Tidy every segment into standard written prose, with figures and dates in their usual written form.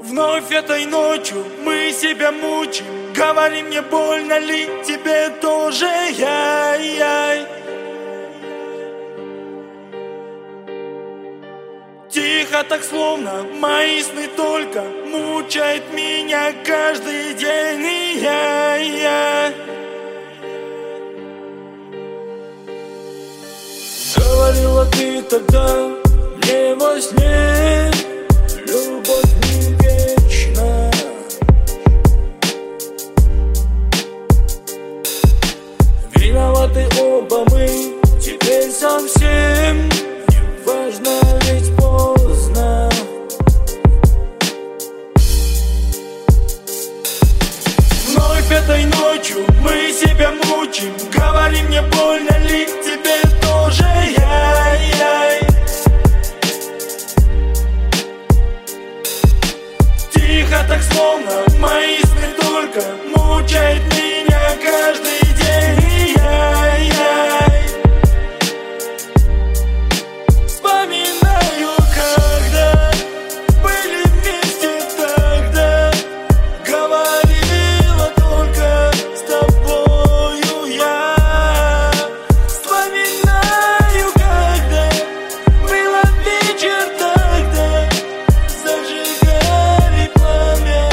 Вновь этой ночью мы себя мучим. Говори мне, больно ли тебе тоже, яй-яй. Тихо так, словно мои сны только мучают меня каждый день, яй-яй. Говорила ты тогда мне во сне, любовь не вечна. Виноваты оба мы, теперь совсем не важно, ведь поздно. Вновь этой ночью мы себя мучим. Говори мне, больно ли тебе тоже, яй-яй. Тихо так, словно мои сны только мучают меня каждый день, яй-яй. Вспоминаю, когда были вместе тогда. Говорила только с тобою я. Вспоминаю, когда было вечер тогда. Зажигали пламя,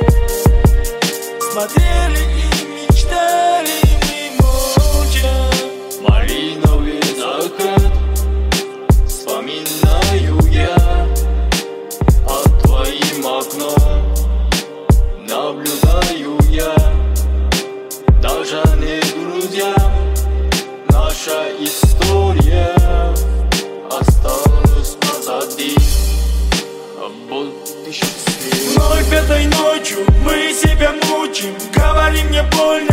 смотрели и мечтали мы молча. Малиновый закат, вспоминаю я, а твоим окном наблюдаю я. Даже не друзья, наша история осталась позади, а будущее. Вновь этой ночью мы себя мучим. Говори мне, больно